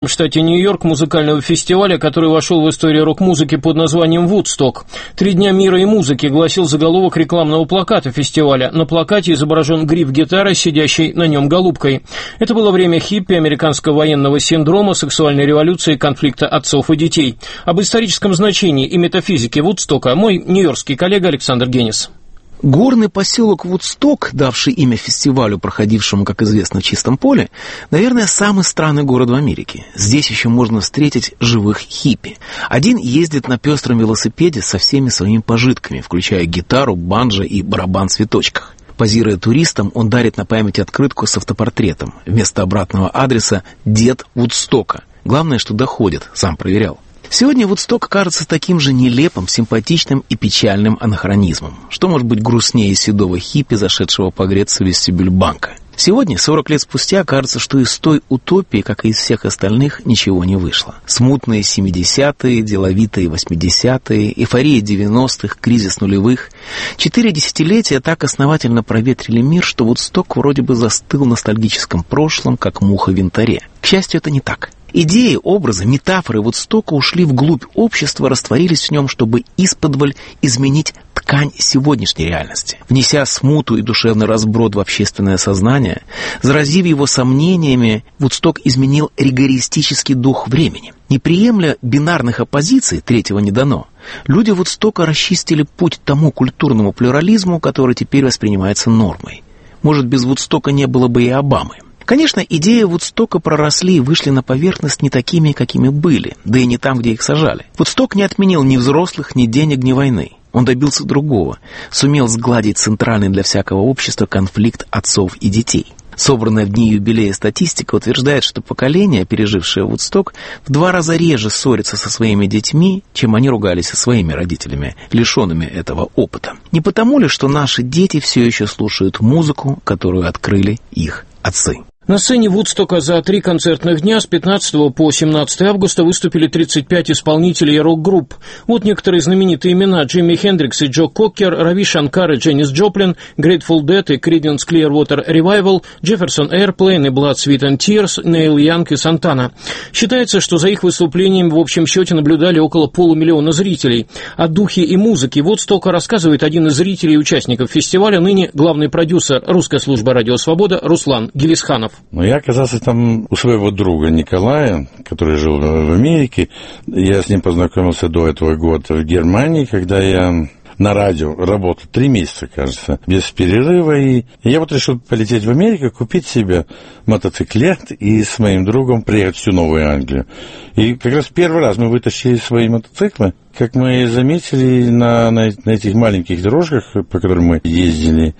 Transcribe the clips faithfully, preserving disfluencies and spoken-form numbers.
В штате Нью-Йорк музыкального фестиваля, который вошел в историю рок-музыки под названием «Вудсток». «Три дня мира и музыки» гласил заголовок рекламного плаката фестиваля. На плакате изображен гриф гитары, сидящей на нем голубкой. Это было время хиппи, американского военного синдрома, сексуальной революции, конфликта отцов и детей. Об историческом значении и метафизике Вудстока мой нью-йоркский коллега Александр Генис. Горный поселок Вудсток, давший имя фестивалю, проходившему, как известно, в чистом поле, наверное, самый странный город в Америке. Здесь еще можно встретить живых хиппи. Один ездит на пестром велосипеде со всеми своими пожитками, включая гитару, банджо и барабан в цветочках. Позируя туристам, он дарит на память открытку с автопортретом. Вместо обратного адреса «Дед Вудстока». Главное, что доходит, сам проверял. Сегодня Вудсток кажется таким же нелепым, симпатичным и печальным анахронизмом. Что может быть грустнее седого хиппи, зашедшего погреться в вестибюль банка? Сегодня, сорок лет спустя, кажется, что из той утопии, как и из всех остальных, ничего не вышло. Смутные семидесятые, деловитые восьмидесятые, эйфория девяностых, кризис нулевых. Четыре десятилетия так основательно проветрили мир, что Вудсток вроде бы застыл в ностальгическом прошлом, как муха в янтаре. К счастью, это не так. Идеи, образы, метафоры Вудстока ушли вглубь общества, растворились в нем, чтобы исподволь изменить ткань сегодняшней реальности. Внеся смуту и душевный разброд в общественное сознание, заразив его сомнениями, Вудсток изменил ригористический дух времени. Не приемля бинарных оппозиций, третьего не дано, люди Вудстока расчистили путь тому культурному плюрализму, который теперь воспринимается нормой. Может, без Вудстока не было бы и Обамы. Конечно, идеи Вудстока проросли и вышли на поверхность не такими, какими были, да и не там, где их сажали. Вудсток не отменил ни взрослых, ни денег, ни войны. Он добился другого, сумел сгладить центральный для всякого общества конфликт отцов и детей. Собранная в дни юбилея статистика утверждает, что поколение, пережившее Вудсток, в два раза реже ссорится со своими детьми, чем они ругались со своими родителями, лишенными этого опыта. Не потому ли, что наши дети все еще слушают музыку, которую открыли их отцы? На сцене Вудстока за три концертных дня с пятнадцатого по семнадцатое августа выступили тридцать пять исполнителей рок-групп. Вот некоторые знаменитые имена: Джимми Хендрикс и Джо Кокер, Рави Шанкар и Дженнис Джоплин, Grateful Dead и Creedence Clearwater Revival, Jefferson Airplane и Blood, Sweat and Tears, Нейл Янг и Сантана. Считается, что за их выступлением в общем счете наблюдали около полумиллиона зрителей. О духе и музыке Вудстока рассказывает один из зрителей и участников фестиваля, ныне главный продюсер русской службы «Радио Свобода» Руслан Гелисханов. Но я оказался там у своего друга Николая, который жил в Америке. Я с ним познакомился до этого года в Германии, когда я на радио работал три месяца, кажется, без перерыва. И я вот решил полететь в Америку, купить себе мотоциклет и с моим другом приехать всю Новую Англию. И как раз первый раз мы вытащили свои мотоциклы. Как мы заметили на, на, на этих маленьких дорожках, по которым мы ездили,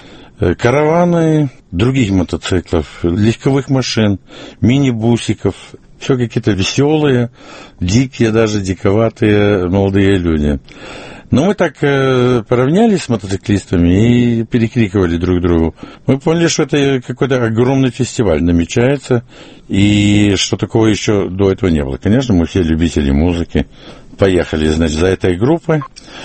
караваны других мотоциклов, легковых машин, мини-бусиков, все какие-то веселые, дикие, даже диковатые молодые люди. Но мы так э, поравнялись с мотоциклистами и перекрикивали друг другу. Мы поняли, что это какой-то огромный фестиваль намечается, и что такого еще до этого не было. Конечно, мы все любители музыки. Поехали, значит, за этой группой.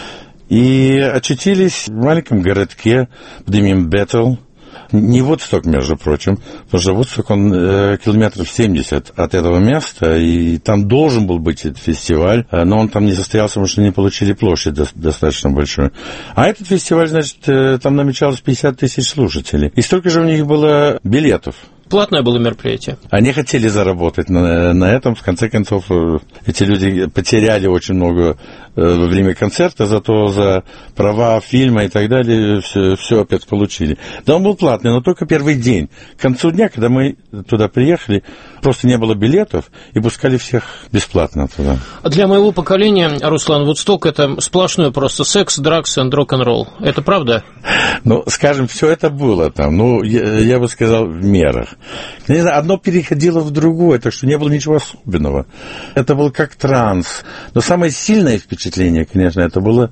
И очутились в маленьком городке под именем Беттл. Не Вудсток, между прочим, потому что Вудсток, он э, километров семьдесят от этого места, и там должен был быть этот фестиваль, но он там не состоялся, потому что не получили площадь до, достаточно большую. А этот фестиваль, значит, э, там намечалось пятьдесят тысяч слушателей, и столько же у них было билетов. Платное было мероприятие. Они хотели заработать на, на этом. В конце концов, эти люди потеряли очень много во время концерта, зато за права фильма и так далее все, все опять получили. Да, он был платный, но только первый день. К концу дня, когда мы туда приехали, просто не было билетов, и пускали всех бесплатно туда. Для моего поколения, Руслан, Вудсток — это сплошной просто секс, драгс и рок-н-ролл. Это правда? Ну, скажем, все это было там. Ну, я, я бы сказал, в мерах. Не знаю, одно переходило в другое, так что не было ничего особенного. Это был как транс. Но самое сильное впечатление, конечно, это было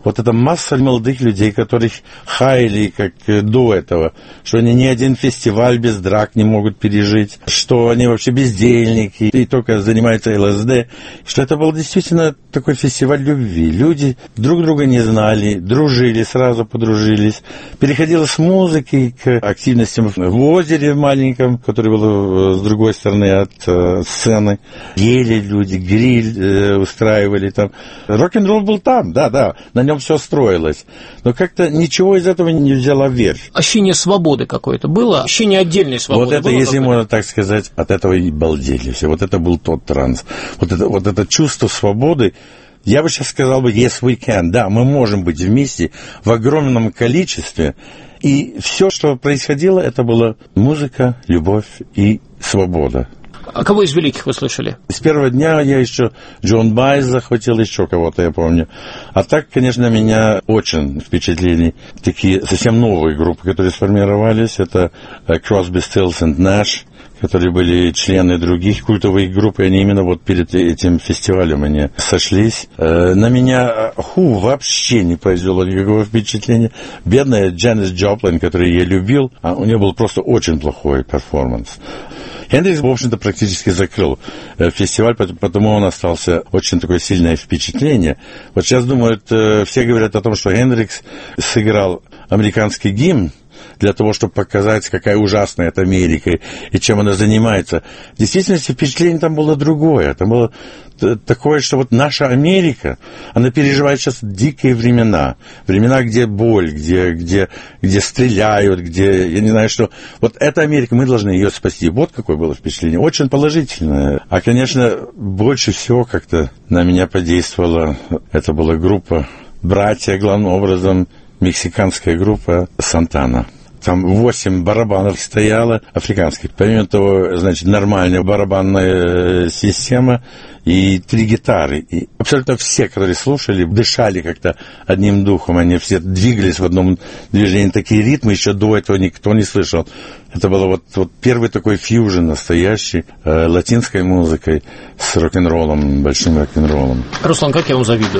вот эта масса молодых людей, которых хаяли как до этого, что они ни один фестиваль без драк не могут пережить, что они вообще бездельники и только занимаются ЛСД, что это был действительно такой фестиваль любви. Люди друг друга не знали, дружили, сразу подружились. Переходило с музыки к активностям в озере маленьком, которое было с другой стороны от э, сцены. Ели люди, гриль э, устраивали там. Рок-н-ролл был там, да-да, на нем все строилось. Но как-то ничего из этого не взяло вверх. Ощущение свободы какое-то было? Ощущение отдельной свободы? Вот это, было, если можно так сказать, от этого и балдели все. Вот это был тот транс. Вот это, вот это чувство свободы. Я бы сейчас сказал бы yes we can. Да, мы можем быть вместе в огромном количестве. И все, что происходило, это была музыка, любовь и свобода. А кого из великих вы слышали? С первого дня я еще Джон Байз захватил, еще кого-то, я помню. А так, конечно, меня очень впечатлили такие совсем новые группы, которые сформировались. Это Crosby, Stills and Nash, которые были члены других культовых групп, и они именно вот перед этим фестивалем они сошлись. На меня Ху вообще не произвело никакого впечатления. Бедная Джанис Джоплин, которую я любил, а у нее был просто очень плохой перформанс. Хендрикс, в общем-то, практически закрыл фестиваль, потому он остался очень такое сильное впечатление. Вот сейчас думают, все говорят о том, что Хендрикс сыграл американский гимн для того, чтобы показать, какая ужасная эта Америка и чем она занимается. В действительности впечатление там было другое. Там было такое, что вот наша Америка, она переживает сейчас дикие времена. Времена, где боль, где, где, где стреляют, где, я не знаю, что... Вот эта Америка, мы должны ее спасти. Вот какое было впечатление. Очень положительное. А, конечно, больше всего как-то на меня подействовала, это была группа «Братья», главным образом, мексиканская группа «Сантана». Там восемь барабанов стояло, африканских. Помимо того, значит, нормальная барабанная система и три гитары. И абсолютно все, которые слушали, дышали как-то одним духом. Они все двигались в одном движении. Такие ритмы еще до этого никто не слышал. Это был вот, вот первый такой фьюжн настоящий э, латинской музыкой с рок-н-роллом, большим рок-н-роллом. Руслан, как я вам завидую.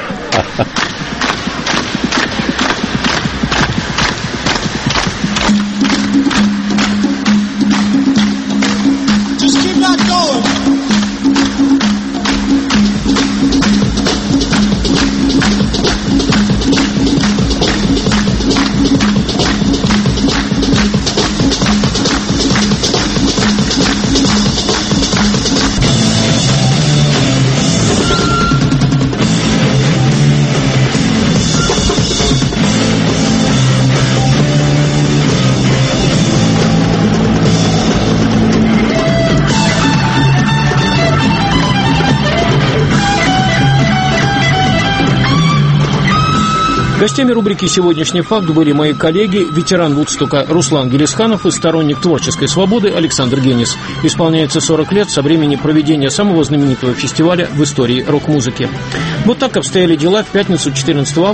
Гостями рубрики «Сегодняшний факт» были мои коллеги, ветеран Вудстока Руслан Гелисханов и сторонник творческой свободы Александр Генис. Исполняется сорок лет со времени проведения самого знаменитого фестиваля в истории рок-музыки. Вот так обстояли дела в пятницу четырнадцатого августа.